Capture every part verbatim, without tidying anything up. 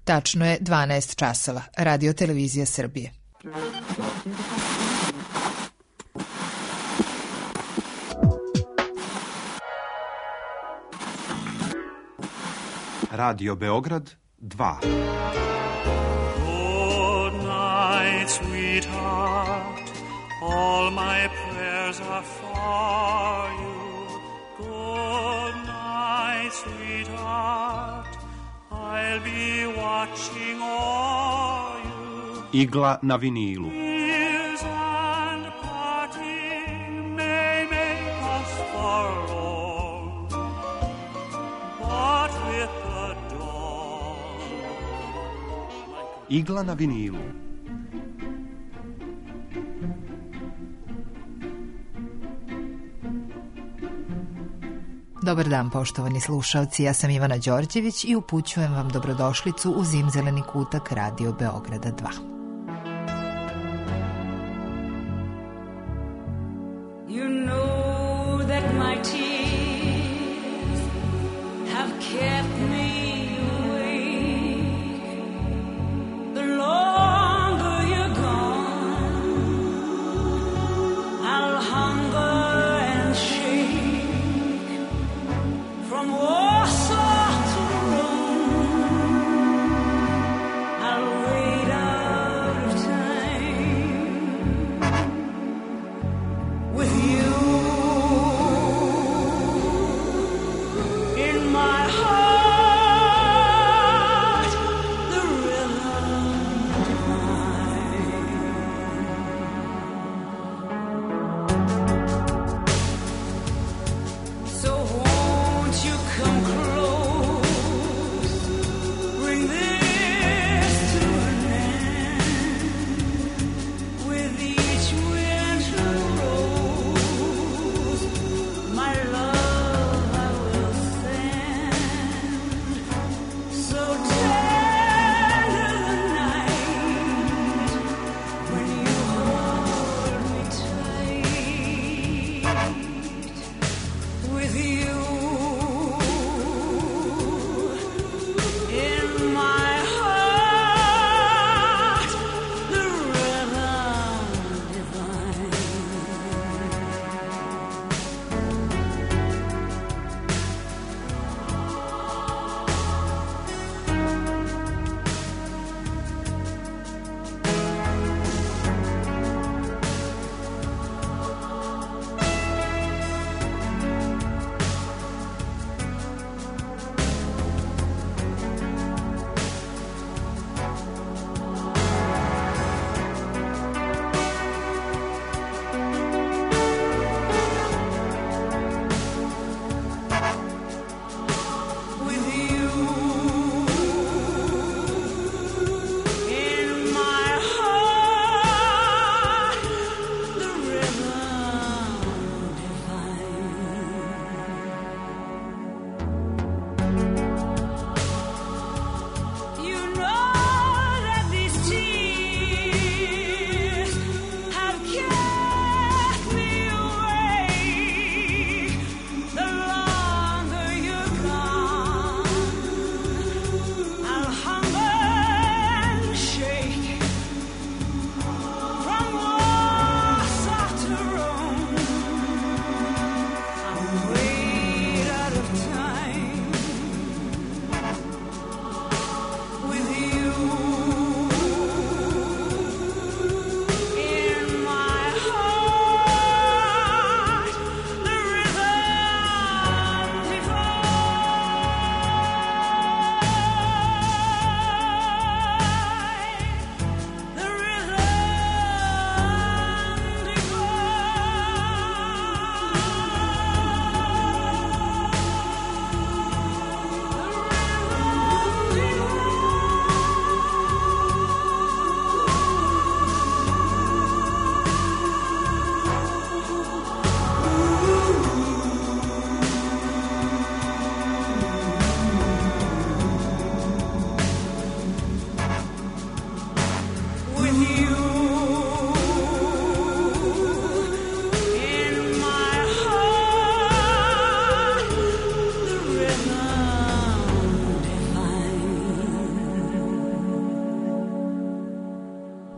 Tačno je dvanaest časova. Radio Televizija Srbije. Radio Beograd dva. Good night, sweetheart. All my prayers are for you. Good night, sweetheart. I'll be watching all you. Igla na vinilu. Tears and parting may make us forlorn, but with the dawn. Igla na vinilu. Dobar dan, poštovani slušaoci, ja sam Ivana Đorđević i upućujem vam dobrodošlicu u zimzeleni kutak Radio Beograda dva. You know that my tears have kept me awake. The longer you're gone, I'll hunger and shake. From Warsaw to Rome, I'll wait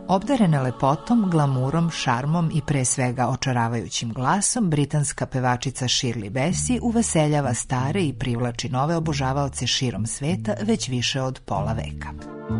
Obdarena lepotom, glamurom, šarmom i pre svega očaravajućim glasom, britanska pevačica Shirley Bassey uveseljava stare i privlači nove obožavaoce širom sveta već više od pola veka.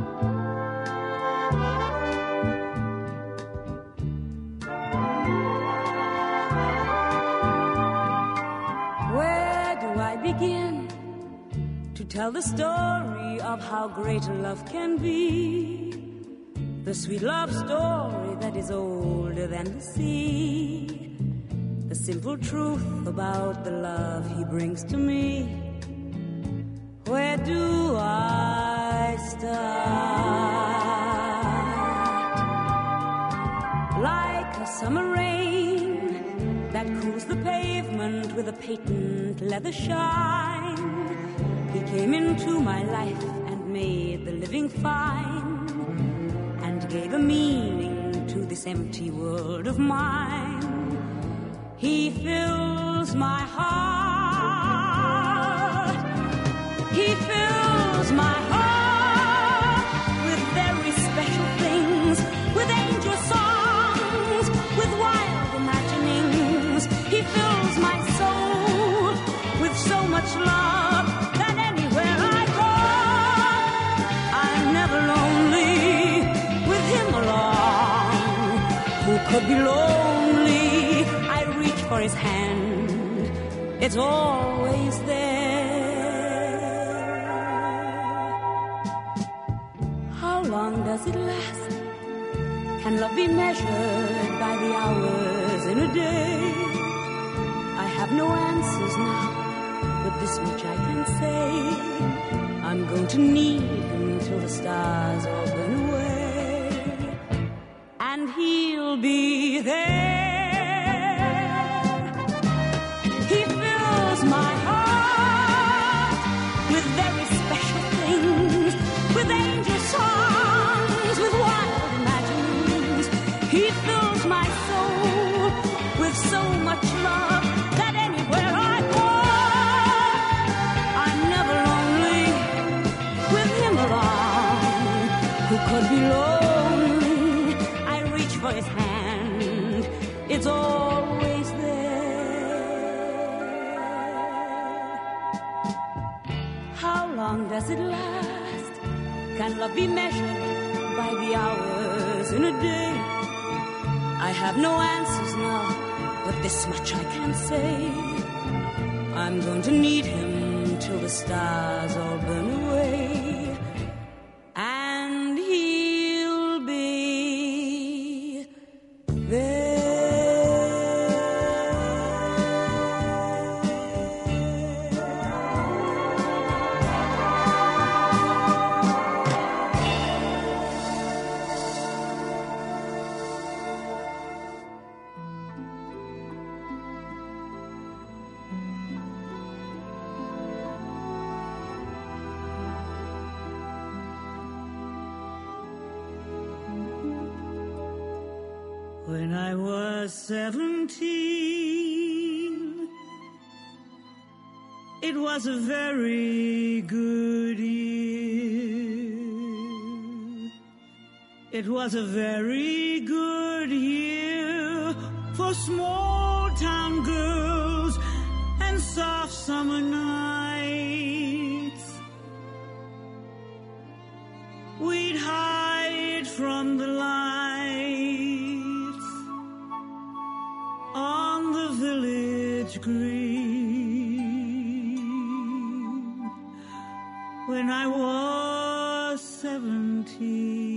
Where do I begin to tell the story of how great love can be? The sweet love story that is older than the sea. The simple truth about the love he brings to me. Where do I start? Like a summer rain that cools the pavement with a patent leather shine. He came into my life and made the living fine. Gave a meaning to this empty world of mine. He fills my heart. He fills my heart with very special things, with angel songs, with wild imaginings. He fills my soul with so much love that anywhere I go, I'm never lonely. Who could be lonely? I reach for his hand. It's always there. How long does it last? Can love be measured by the hours in a day? I have no answers now, but this much I can say. I'm going to need him till the stars all burn away. And he'll be there. He fills my heart with very special things, with angel songs, with wild imaginings. He fills my soul with so much love that anywhere I go, I'm never lonely with him along. Who could be lonely? For his hand, it's always there. How long does it last? Can love be measured by the hours in a day? I have no answers now, but this much I can say. I'm going to need him till the stars all burn away. When I was seventeen, it was a very good year. It was a very good year for small town girls and soft summer nights. We'd hide from the lights on the village green. When I was seventeen,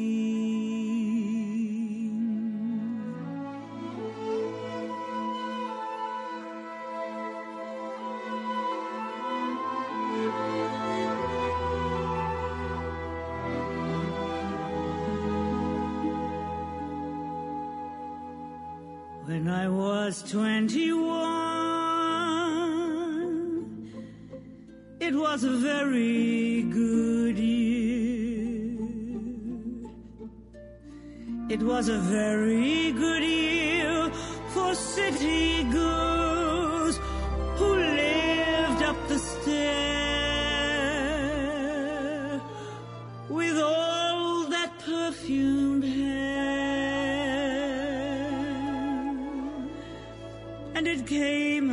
when I was twenty-one, it was a very good year. It was a very good year for city girls who lived up the stair with all that perfumed hair. came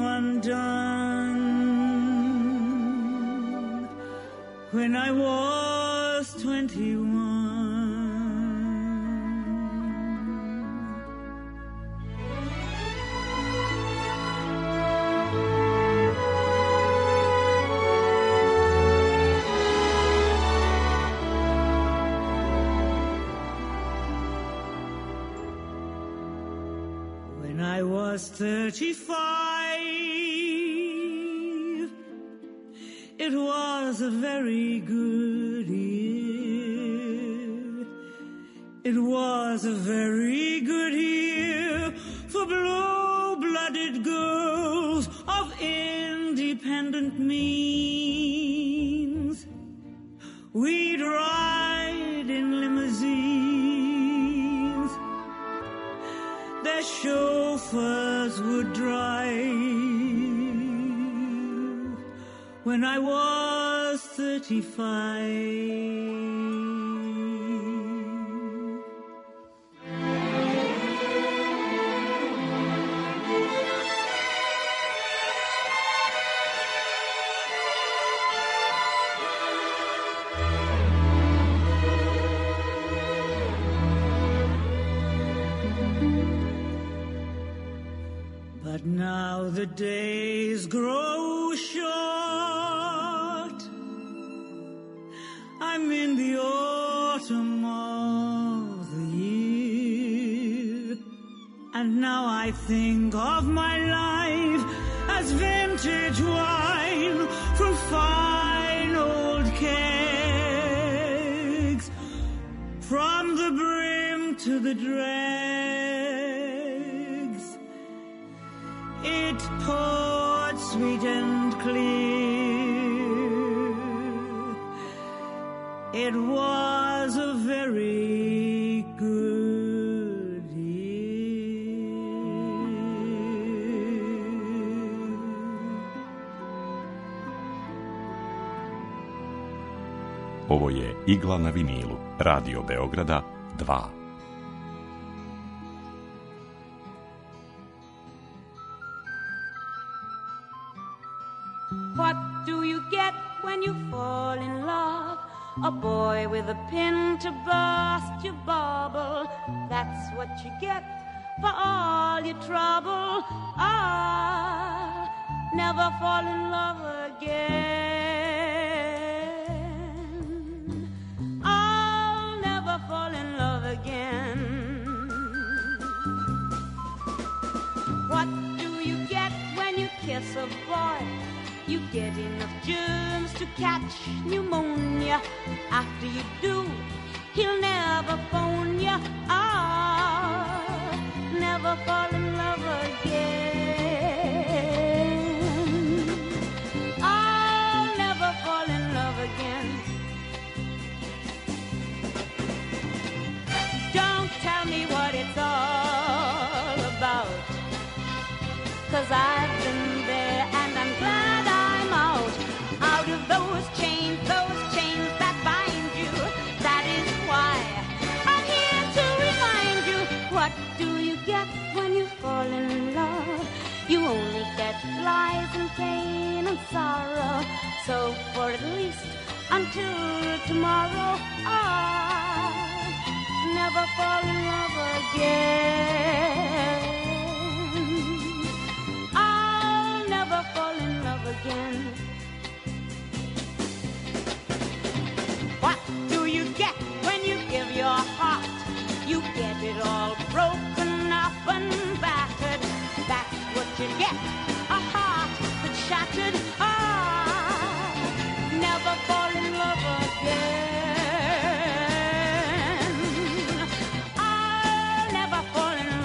undone when I was twenty-one. When I was thirty-five, it was a very good year. It was a very good year for blue-blooded girls of independent means. We'd ride in limousines. Their chauffeurs would drive. When I was thirty-five. But now the days grow short. I'm in the autumn of the year, and now I think of my life as vintage wine from fine old kegs, from the brim to the dregs. It poured sweet and clear. It was a very good year. Ovo je Igla na vinilu, Radio Beograda dva. What do you get when you fall in love? A boy with a pin to burst your bubble. That's what you get for all your trouble. Ah, never fall in love again. I'll never fall in love again. What do you get when you kiss a boy? You get enough germs to catch pneumonia. After you do, he'll never phone you. Ah, never fall in love again. I'll never fall in love again. Don't tell me what it's all about, 'cause I've been there and I'm glad I'm out. Out of those chains, those chains that bind you. That is why I'm here to remind you. What do you get when you fall in love? You only get lies and pain and sorrow. So for at least until tomorrow, I'll never fall in love again. Fall in love again. What do you get when you give your heart? You get it all broken up and battered. That's what you get, a heart that's shattered. Ah, never fall in love again. I'll never fall in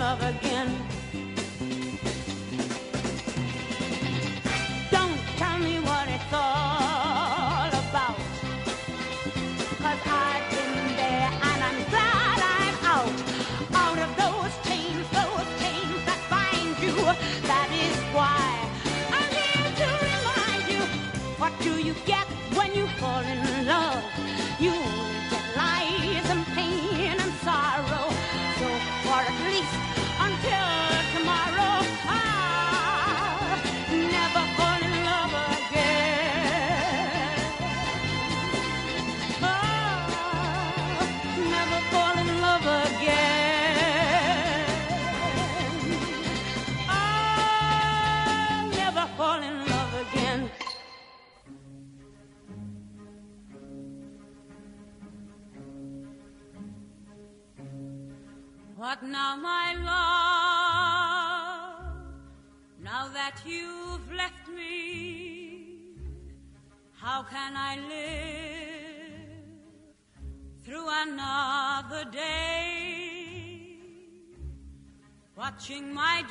What now, my love, now that you've left me, how can I live through another day, watching my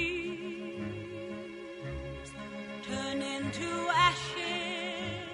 dreams turn into ashes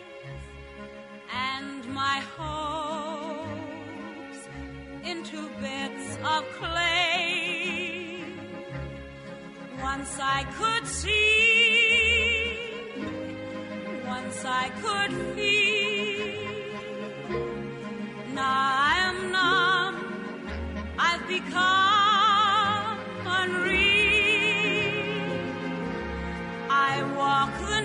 and my hopes into bits of clay. Once I could see, once I could feel. Now I am numb, I've become unreal. I walk the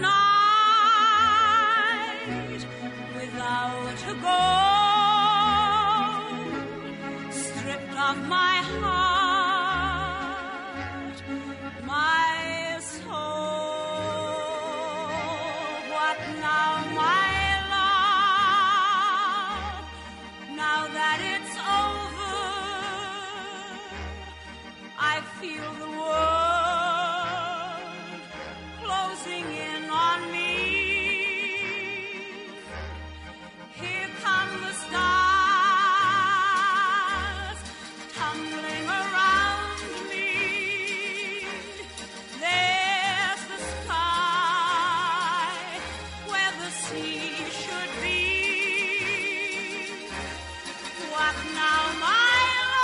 night without a goal, stripped of my heart, my soul. What now, my love, now that it's over, I feel the world closing in on me. Here come the stars tumbling around me. There's the sky where the sea should be. What now, my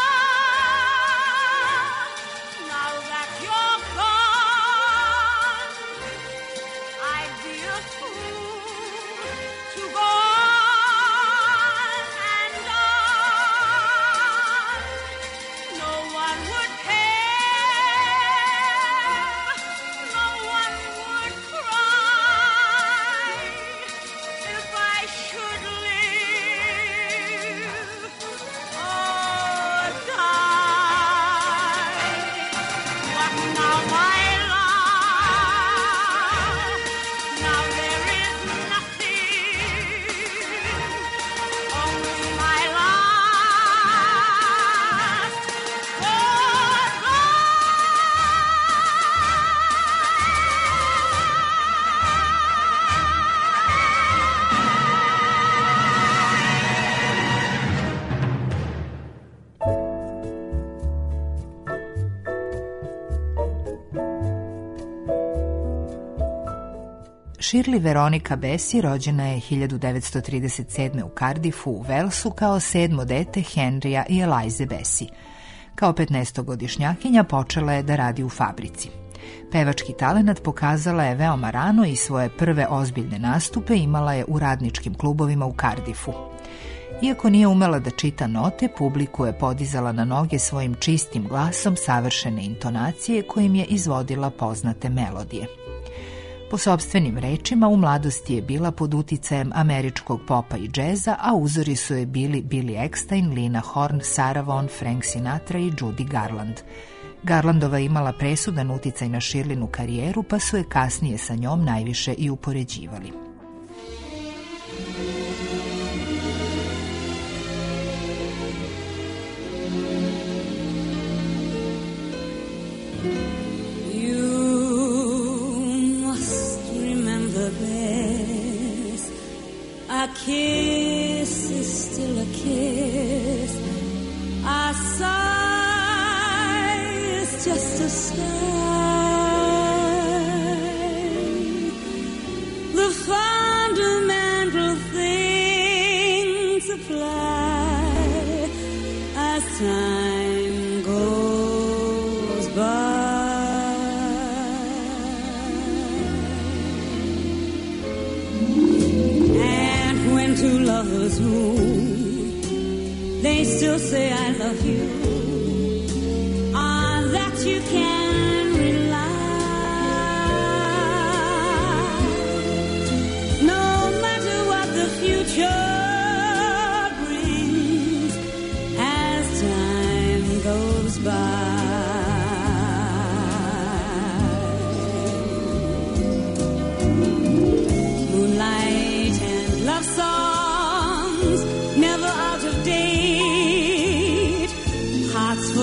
love, now that you're gone, I'd be a fool to go on and on. No one would care, no one would cry if I should live or die. What now, my love? Now there is nothing, only my last Shirley Veronica Bassey rođena je hiljadu devetsto trideset sedme. u Cardiffu u Walesu kao sedmo dete Henrya i Elize Bassey. Kao petnaestogodišnjakinja počela je da radi u fabrici. Pevački talenat pokazala je veoma rano i svoje prve ozbiljne nastupe imala je u radničkim klubovima u Cardiffu. Iako nije umela da čita note, publiku je podizala na noge svojim čistim glasom savršene intonacije kojim je izvodila poznate melodije. Po sopstvenim rečima, u mladosti je bila pod uticajem američkog popa i džeza, a uzori su je bili Billy Eckstine, Lina Horne, Sarah Vaughan, Frank Sinatra i Judy Garland. Garlandova je imala presudan uticaj na Shirleynu karijeru, pa su je kasnije sa njom najviše i upoređivali. A kiss is still a kiss. A sigh is just a sigh. The fundamental things apply as time goes by. Two lovers woo, they still say I love you. On that you can rely. No matter what the future brings as time goes by. Moonlight and love songs, never out of date. Hearts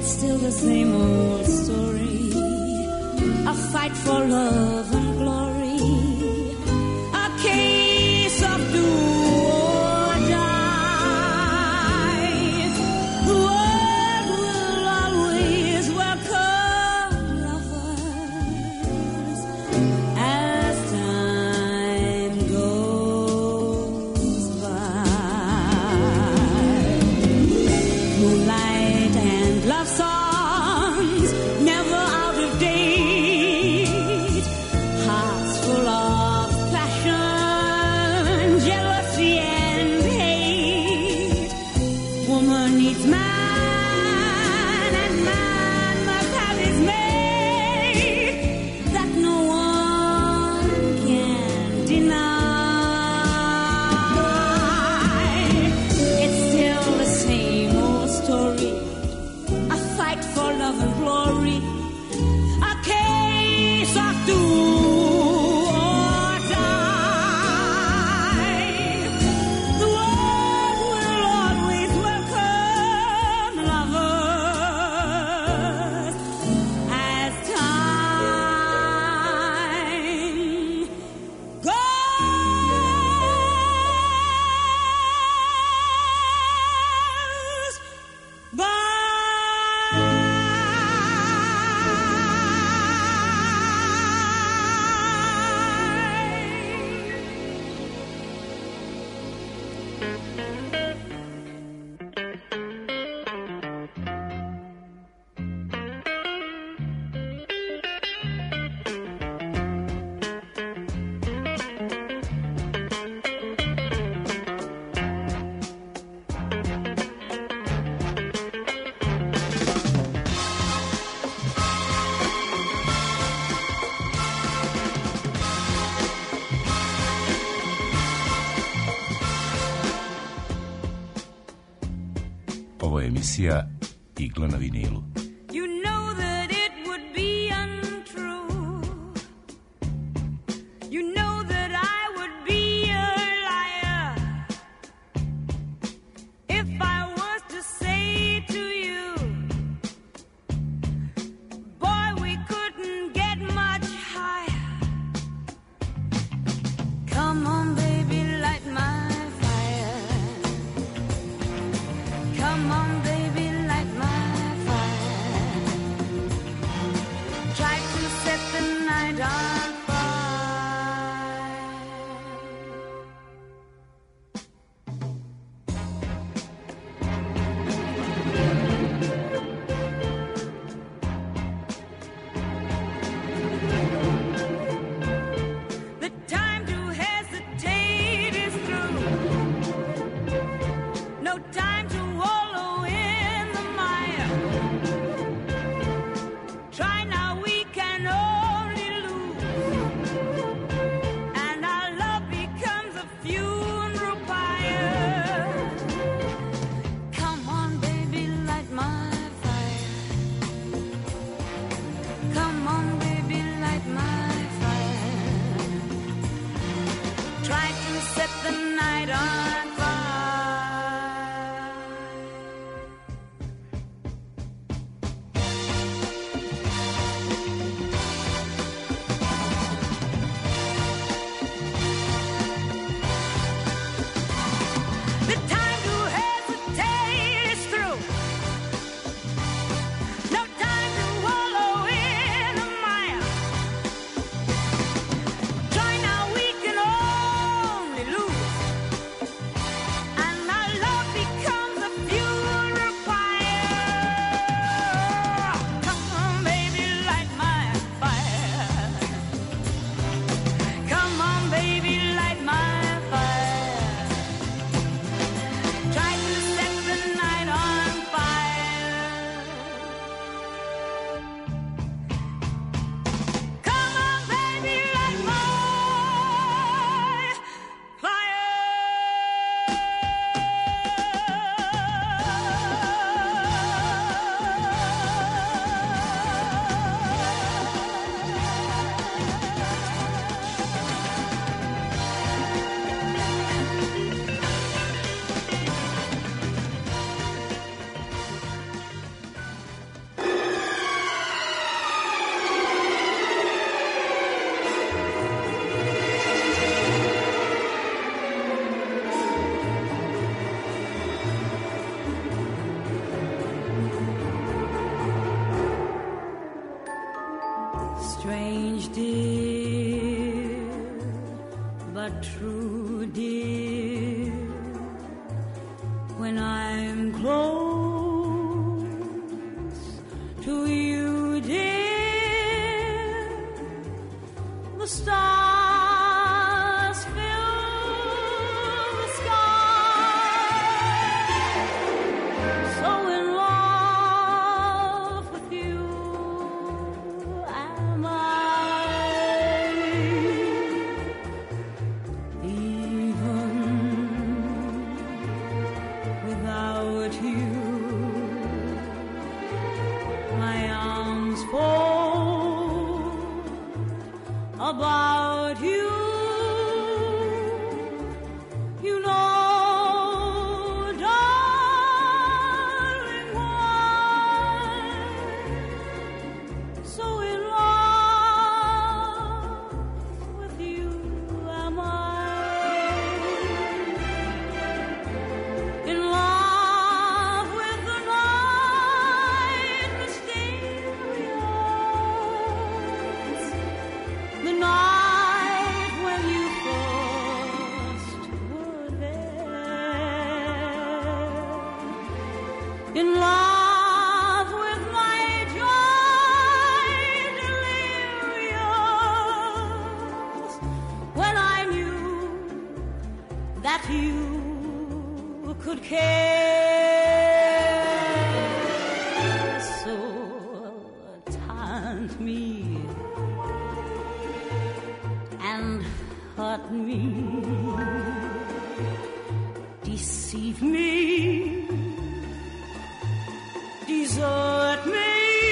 still the same old story, a fight for love and glory, a case of do or die. The world will always welcome lovers as time goes by. Moonlight and love songs, never out of date. Hearts full of passion, jealousy and hate. Woman needs man, and man must have his mate. That no one can deny. It's still the same old story, a fight for love and glory, a case of do or die. The world will always welcome lovers as time goes by. Ovo je emisija Igla na vinilu. You know that it would be untrue. You know that I would be a liar if I was to say to you, boy, we couldn't get much higher. Come on, baby, light my fire. Come on, baby, light my fire. Try to set the night on fire. The time to hesitate is through. No time to wallow in the mire. Try now, we can only lose. And our love becomes a funeral pyre. Come on, baby, light my fire. Come on, baby, light my fire. Try to set the night on fire. The time to hesitate is through. No time to wallow in the mire. Try now, we can only lose. but true, dear. When I'm close to you, dear, the stars fill the sky. So in love with you am I. Even without you, my arms fold about you. You know, darling, why so in love with you am I. In love with the night mysterious, the night when you first were there. In love with my joy delirious, when I knew that you could care. So taunt me and hurt me, deceive me, desert me.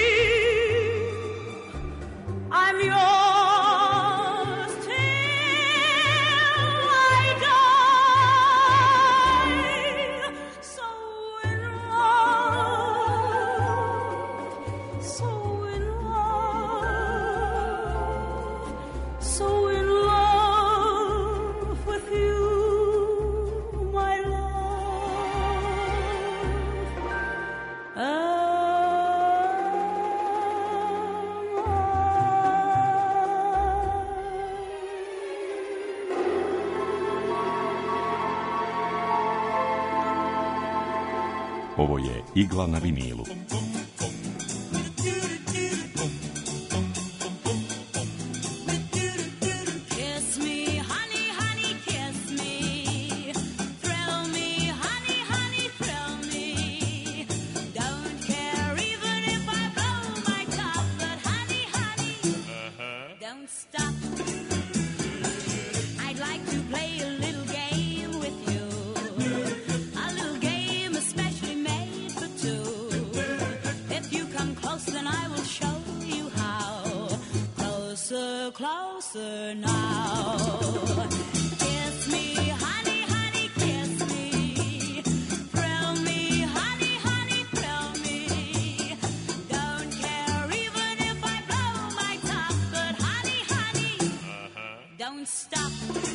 I'm yours till I die. So in love, so in love, so in love with you, my love. Am Ovo je Igla na vinilu. Kiss me, honey, honey, kiss me. Thrill me, honey, honey, thrill me. Don't care even if I blow my top, but honey, honey, don't stop. I'd like to play a little game with you. A little game especially made for two. If you come close, then I will show you how. Closer, closer now. Kiss me, honey, honey, kiss me. Thrill me, honey, honey, thrill me. Don't care even if I blow my top, but honey, honey, don't stop.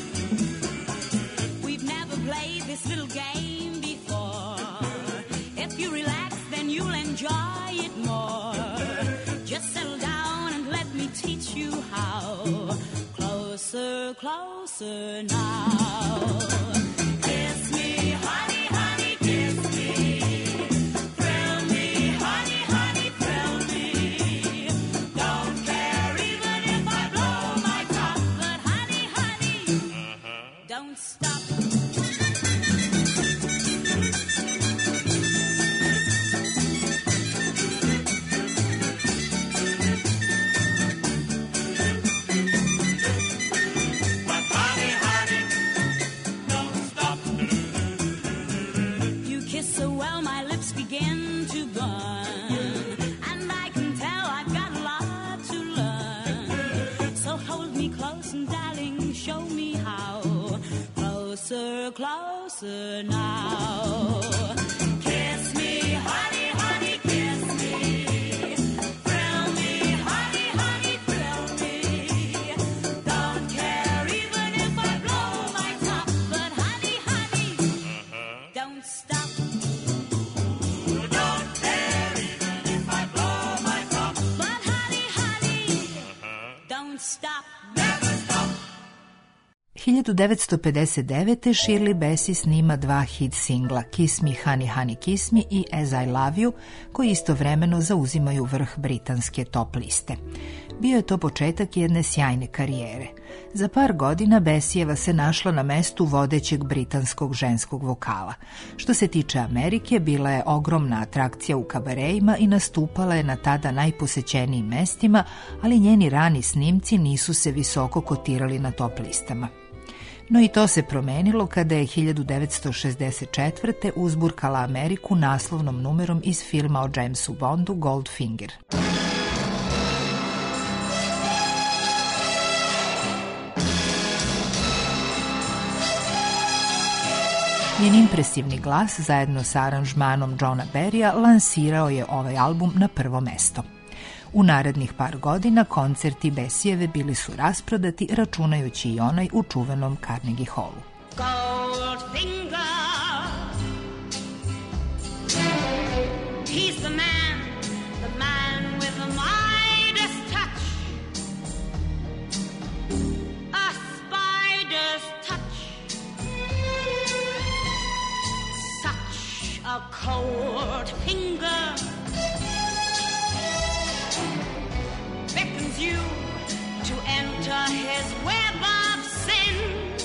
We've never played this little game before. If you relax, then you'll enjoy it more. Just settle down and let me teach you how. Closer, closer now. Kiss me, honey, honey, kiss me. Thrill me, honey, honey, thrill me. Don't care even if I blow my top, but honey, honey, don't stop. You kiss so well, my lips begin to burn, and I can tell I've got a lot to learn. So hold me close and darling, show me how. Closer, closer now. Kiss me, honey, honey, kiss me. Thrill me, honey, honey, thrill me. Don't care even if I blow my top, but honey, honey, don't stop. Don't care even if I blow my top, but honey, honey, don't stop. Never stop. hiljadu devetsto pedeset devete. Shirley Bassey snima dva hit singla Kiss Me Honey Honey Kiss Me i As I Love You, koji istovremeno zauzimaju vrh britanske top liste. Bio je to početak jedne sjajne karijere. Za par godina Basseyjeva se našla na mestu vodećeg britanskog ženskog vokala. Što se tiče Amerike, bila je ogromna atrakcija u kabareima i nastupala je na tada najposećenijim mestima, ali njeni rani snimci nisu se visoko kotirali na top listama. No i to se promenilo kada je hiljadu devetsto šezdeset četvrte. uzburkala Ameriku naslovnom numerom iz filma o Jamesu Bondu Goldfinger. Njen impresivni glas zajedno sa aranžmanom Johna Barrya lansirao je ovaj album na prvo mesto. U narednih par godina koncerti Basseyjeve bili su rasprodati, računajući i onaj u čuvenom Carnegie Hallu. Goldfinger, he's the man, the man with the Midas touch, a spider's touch, such a cold finger beckons you to enter his web of sin.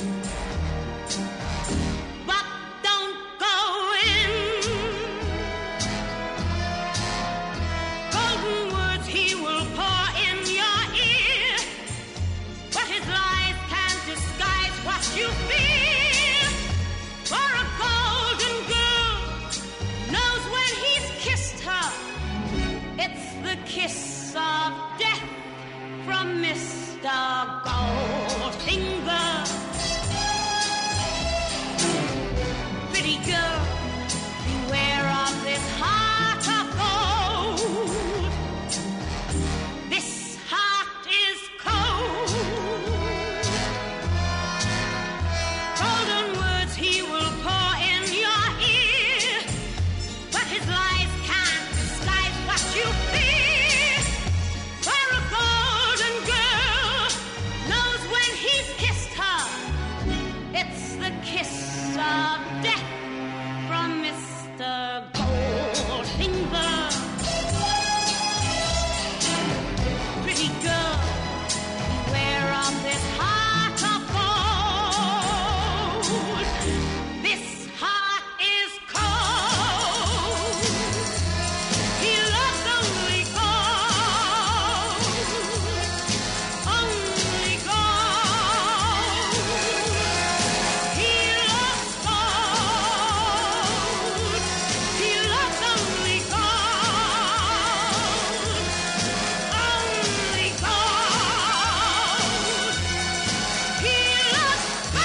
But don't go in. Golden words he will pour in your ear, but his lies can't disguise what you feel. For a golden girl knows when he's kissed her, it's the kiss of death from Mister Goldfinger. Pretty girl, beware of this heart of gold. This heart is cold. Golden words he will pour in your ear, but his lies can't disguise what you feel. For a golden girl knows when he's kissed her, it's the kiss of death from Mister Goldfinger. Pretty girl, beware of this heart of gold. This heart is cold. He loves only gold, only gold. He loves gold. He loves only gold, only gold. He loves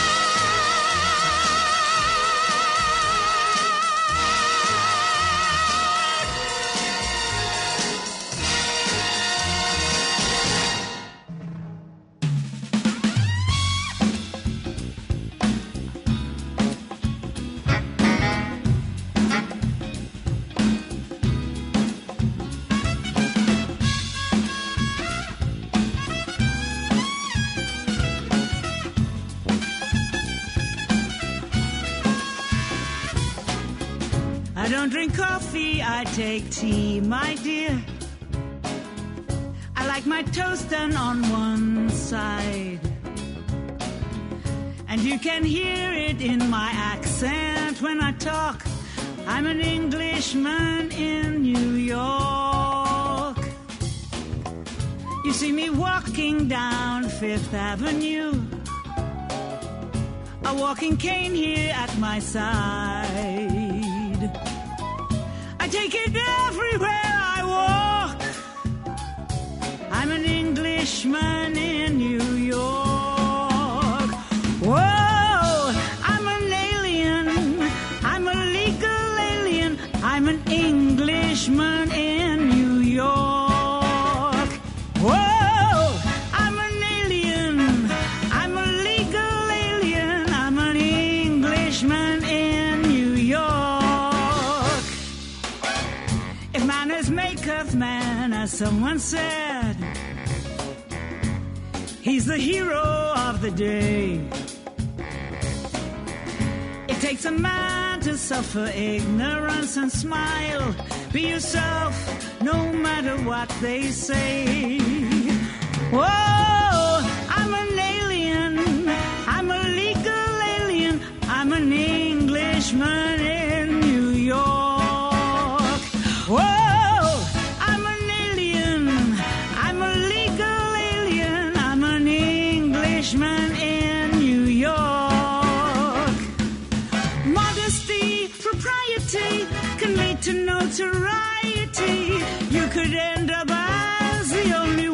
I don't drink coffee, I take tea, my dear. I like my toast done on one side, and you can hear it in my accent when I talk. I'm an Englishman in New York. You see me walking down Fifth Avenue, a walking cane here at my side. I take it everywhere I walk. I'm an Englishman in New York. Whoa, I'm an alien. I'm a legal alien. I'm an Englishman in New York. Whoa, I'm an alien. I'm a legal alien. I'm an Englishman in New York. If manners maketh man, as someone said, he's the hero of the day. takes a man to suffer ignorance and smile. Be yourself, no matter what they say. Whoa, I'm an alien, I'm a legal alien, I'm an Englishman in New York. Whoa, I'm an alien, I'm a legal alien, I'm an Englishman in New York. Modesty, propriety can lead to notoriety. You could end up as the only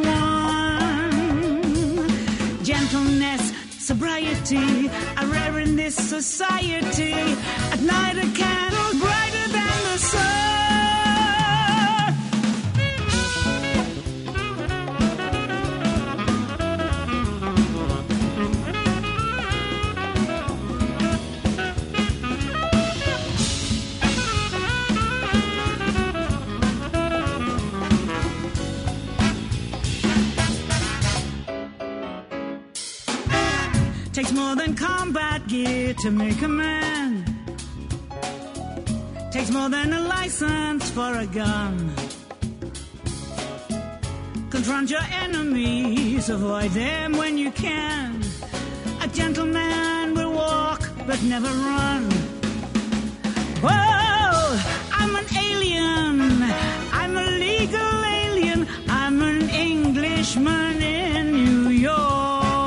one. Gentleness, sobriety are rare in this society. At night a candle brighter than the sun. Takes more than combat gear to make a man. Takes more than a license for a gun. Confront your enemies, avoid them when you can. A gentleman will walk but never run. Whoa, I'm an alien, I'm a legal alien, I'm an Englishman in New York.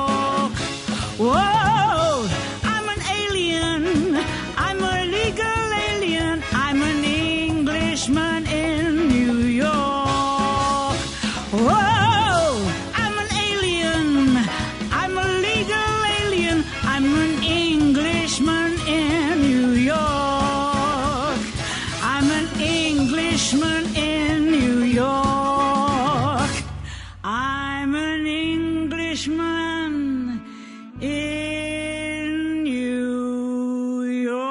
Whoa, I'm an alien, I'm a legal alien, I'm an Englishman in New York. Whoa, I'm an alien, I'm a legal alien, I'm an Englishman in New York. I'm an Englishman in New York. I'm an Englishman in New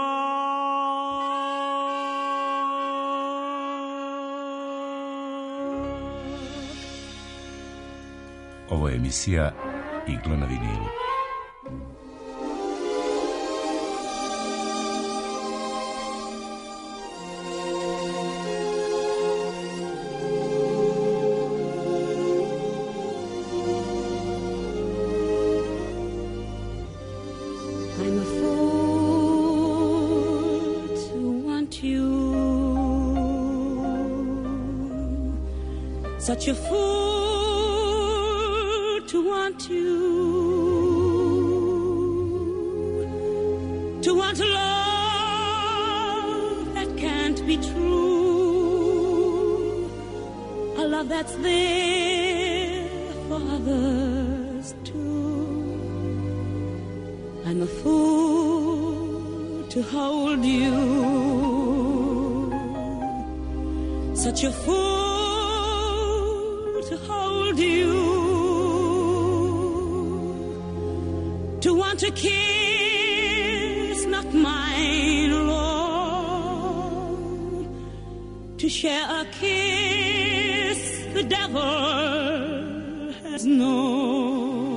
York. Ovo je emisija Igla na vinilu. I'm a fool to want you, such a fool to want you, to want a love that can't be true, a love that's there for others too. I'm a fool to hold you, such a fool to hold you, to want to kiss, not mine alone, to share a kiss the devil has known.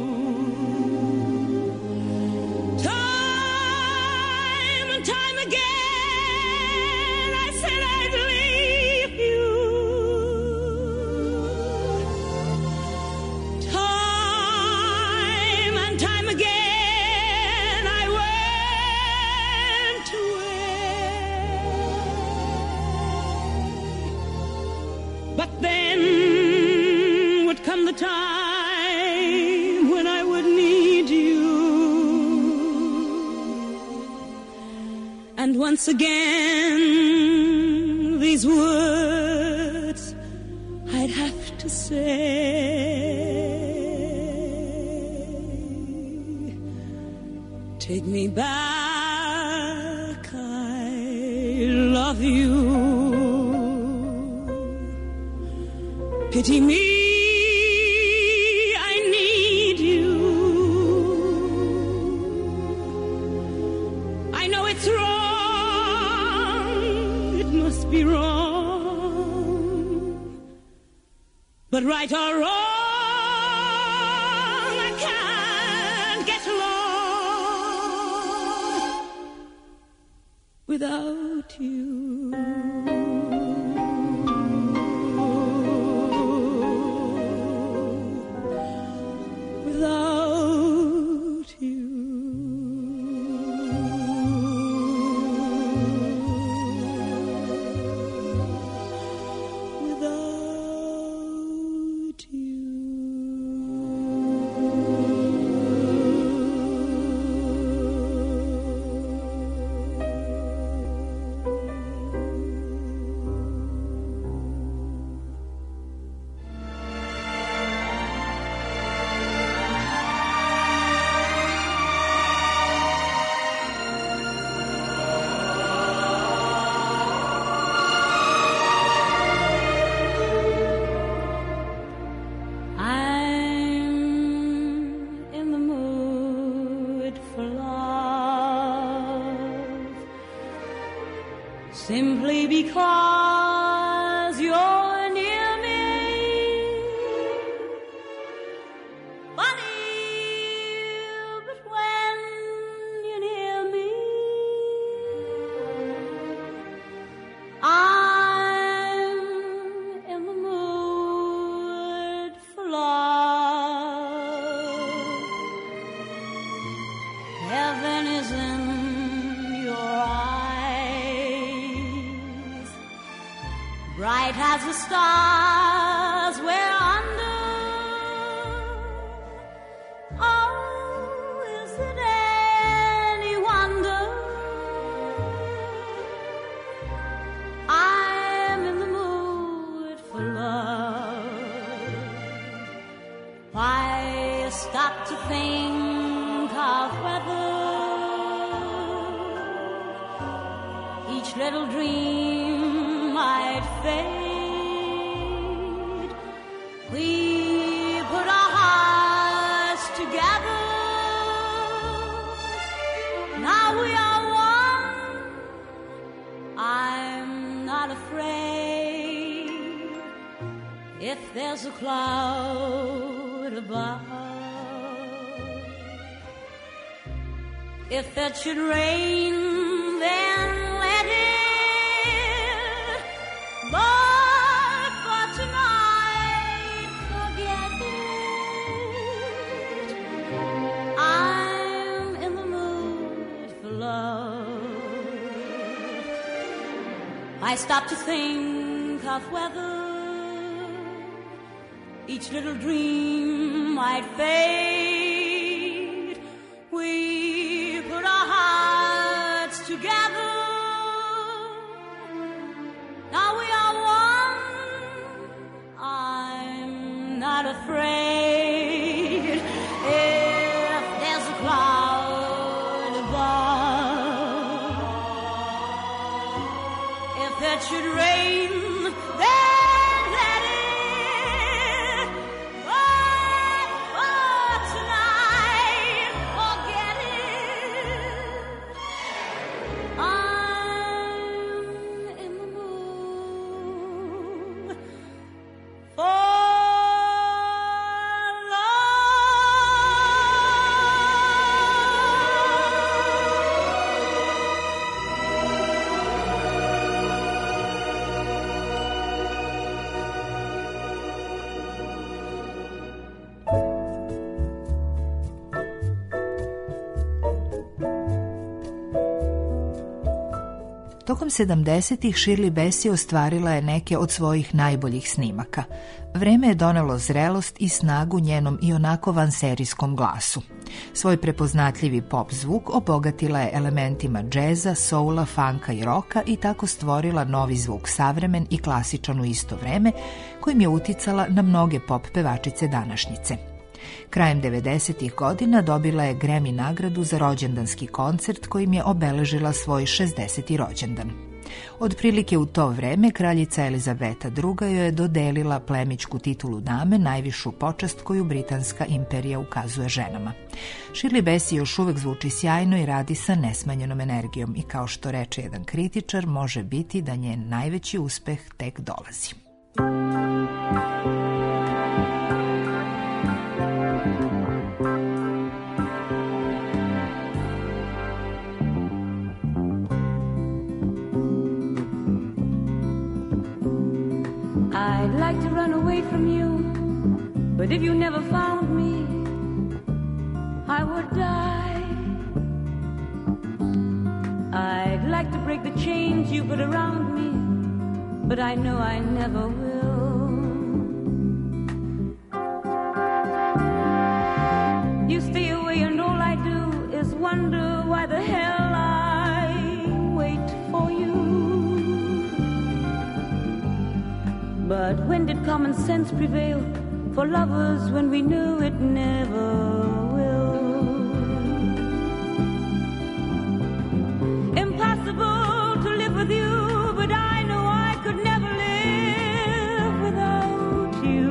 The time when I would need you, and once again these words I'd have to say. Take me back, I love you. Pity me, but right or wrong, I can't get along. without you. Without you. Without you. Simply because you're near me. Funny, but when you're near me, I'm in the mood for love. Heaven is in your eyes, bright as the stars we're under. Oh, is it any wonder I'm in the mood for love? Why stop to think of whether each little dream might fade? We put our hearts together. Now we are one. I'm not afraid if there's a cloud above. If it should rain, then let it. But for tonight, forget it. I'm in the mood for love. I stop to think of whether each little dream might fade. We put our hearts together. Now we are one. I'm not afraid if there's a cloud above. If it should rain, then let it. But for tonight, forget it. I'm in the mood for Tokom sedamdesetih Shirley Bassey ostvarila je neke od svojih najboljih snimaka. Vreme je donelo zrelost i snagu njenom i onako vanserijskom glasu. Svoj prepoznatljivi pop zvuk obogatila je elementima džeza, soula, funka i roka i tako stvorila novi zvuk, savremen i klasičan u isto vreme, kojim je uticala na mnoge pop pevačice današnjice. Krajem devedesetih godina dobila je Grammy nagradu za rođendanski koncert kojim je obeležila svoj šezdeseti rođendan. Otprilike u to vreme kraljica Elizabeta druga joj je dodelila plemićku titulu dame, najvišu počast koju britanska imperija ukazuje ženama. Shirley Bassey još uvek zvuči sjajno i radi sa nesmanjenom energijom i kao što reče jedan kritičar, može biti da njen najveći uspeh tek dolazi. away from you, but if you never found me, I would die. I'd like to break the chains you put around me, but I know I never will. You stay away and all I do is wonder why the hell I wait for you. But when did common sense prevail for lovers when we knew it never will? Impossible to live with you, but I know I could never live without you.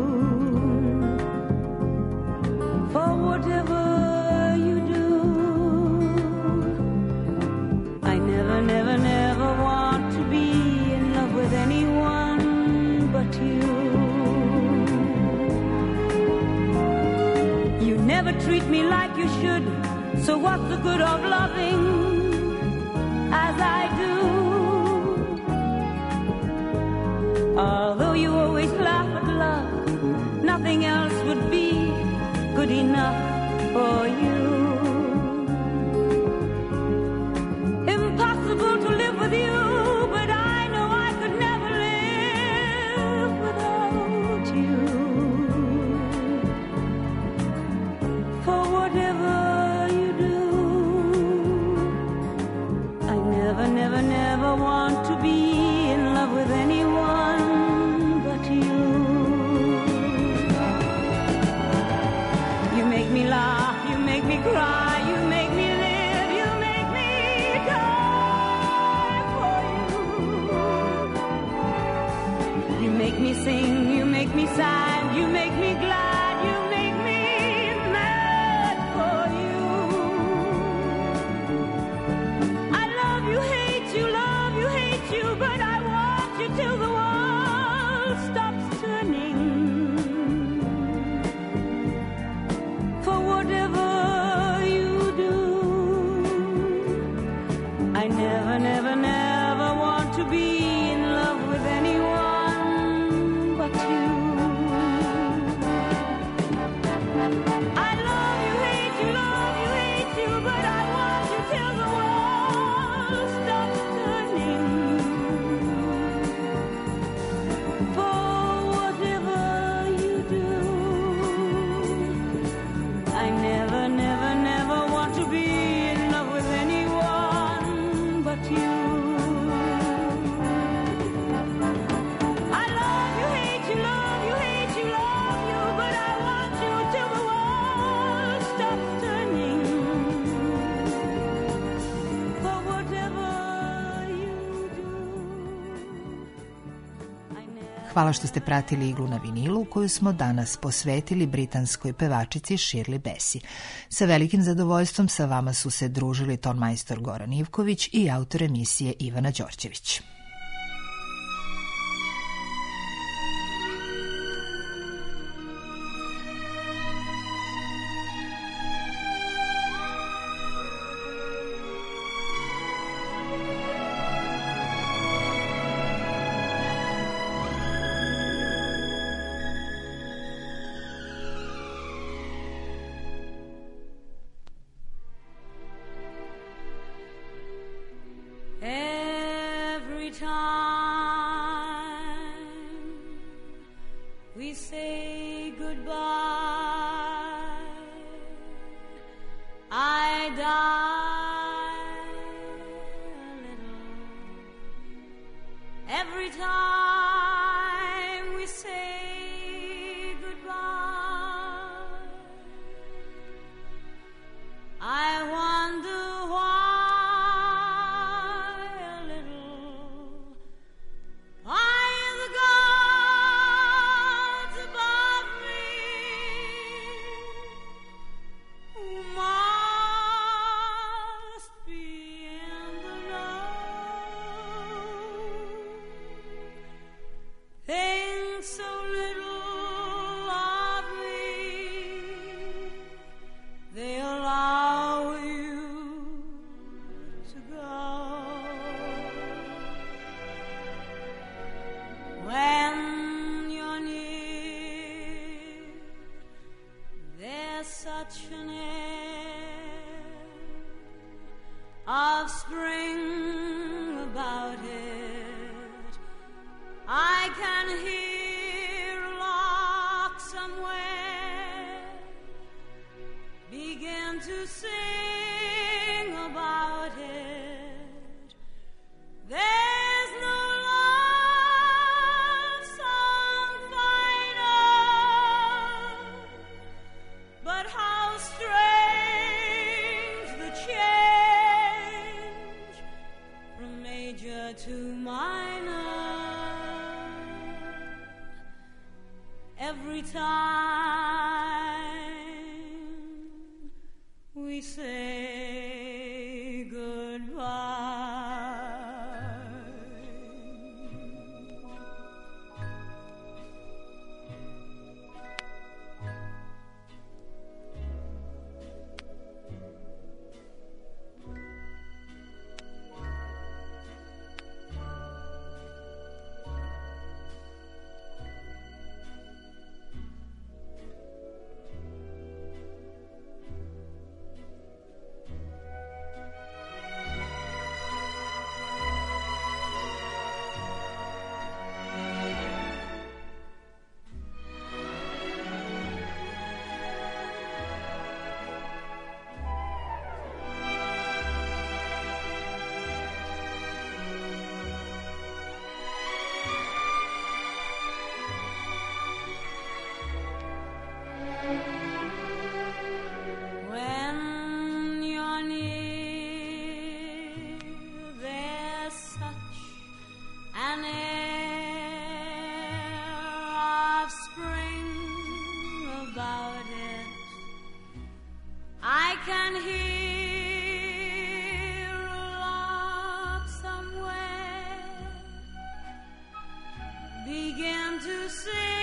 For whatever you do, I never, never, never want to be in love with anyone but you. You never treat me like you should, so what's the good of loving as I do? Although you always laugh at love, nothing else would be good enough for you. Impossible to live with you, but I know I could never live without you. For whatever you do, I never, never, never want to be in love with anyone but you. You make me laugh, you make me cry, you make me live, you make me die for you. You make me sing, you make me sad, you make me glad, you make me mad for you. I love you, hate you, love you, hate you, but I want you till the world stops turning. For whatever you do, I never, never, never want to be in love with anyone but you. I love you, hate you, love you, hate you, but I want you till the world stops turning. For whatever you do, I never, never, never want to be in love with anyone but you. I love you, hate you, love you, hate you, love you, but I want you till the world stops turning. For whatever you do, I never. Hvala što ste pratili Iglu na vinilu, koju smo danas posvetili britanskoj pevačici Shirley Bassey. Sa velikim zadovoljstvom sa vama su se družili tonmajstor Goran Ivković i autor emisije Ivana Đorđević. Every time we say goodbye, I die a little. Every time we say goodbye, I wonder why. of spring about it. I can hear a lark somewhere begin to sing about it. There's no love song finer, but how strange the change from major to minor. Every time we say goodbye. Begin to sing